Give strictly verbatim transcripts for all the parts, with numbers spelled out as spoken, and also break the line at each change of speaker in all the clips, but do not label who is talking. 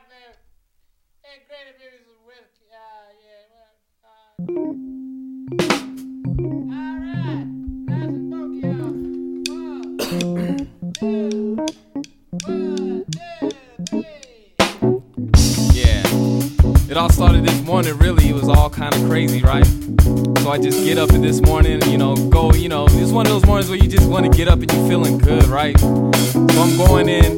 man. Hey, Granny Babies is with, uh, yeah, well, uh. Alright, nice and funky, y'all. One, two, one, two, three.
Yeah. It all started this morning, really. It was all kind of crazy, right? So I just get up this morning, you know, go, you know, it's one of those mornings where you just want to get up and you're feeling good, right? So I'm going in,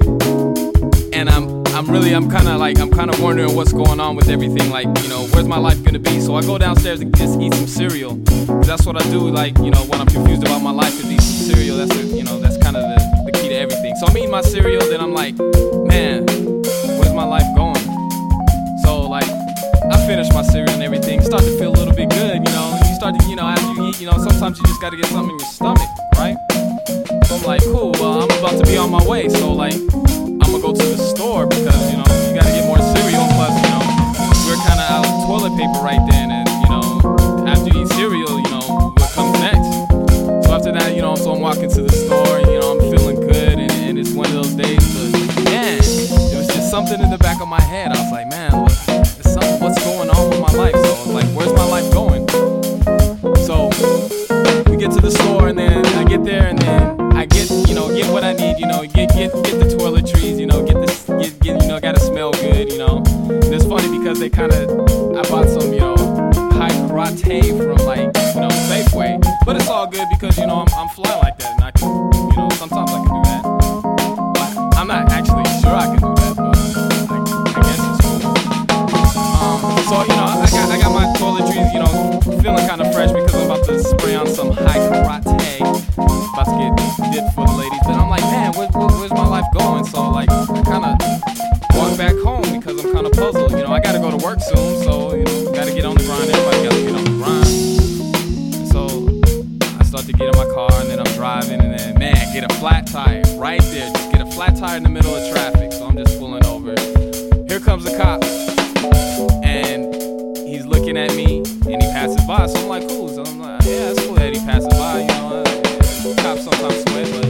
and I'm I'm really, I'm kind of like, I'm kind of wondering what's going on with everything, like, you know, where's my life going to be? So I go downstairs and just eat some cereal. That's what I do, like, you know, when I'm confused about my life, is eat some cereal. That's, the, you know, that's kind of the, the key to everything. So I'm eating my cereal, then I'm like, man, where's my life going? So, like, I finish my cereal and everything, start to feel a little bit good, you know. You start to, you know, after you eat, you know, sometimes you just got to get something in your stomach, right? So I'm like, cool, well, I'm about to be on my way, so, like, I'm gonna go to the store because, you know, you gotta get more cereal. Plus, you know, we're kind of out of toilet paper right then, and, you know, after you eat cereal, you know, what comes next? So after that, you know, so I'm walking to the store, and, you know, I'm feeling good, and, and it's one of those days, but, man, it was just something in the back of my head. I was like, man, what, there's something, what's going on with my life? So I was like, where's my life going? So we get to the store, and then I get there, and then I get, you know, get what I need, you know, get get get the toiletries, you know, get this, get, get you know, gotta smell good, you know. And it's funny because they kind of, I bought some, you know, high karate from, like, you know, Safeway, but it's all good because, you know, I'm, I'm fly like that, and I can, you know, sometimes I can do that. But I'm not actually sure I can do that, but I, I guess it's cool. Um, so, you know, I got I got my toiletries, you know, feeling kind of fresh because I'm about to spray on some high karate. About to get dipped for the ladies, but I'm like, man, where, where, where's my life going? So, like, I kind of walk back home because I'm kind of puzzled. You know, I got to go to work soon, so, you know, got to get on the grind. Everybody got to get on the grind. And so I start to get in my car, and then I'm driving, and then, man, get a flat tire right there. Just get a flat tire in the middle of traffic. So I'm just pulling over. Here comes the cop, and he's looking at me, and he passes by. So I'm like, cool. So I'm like, yeah, it's cool that he passes by, you know. Cops sometimes sweat, but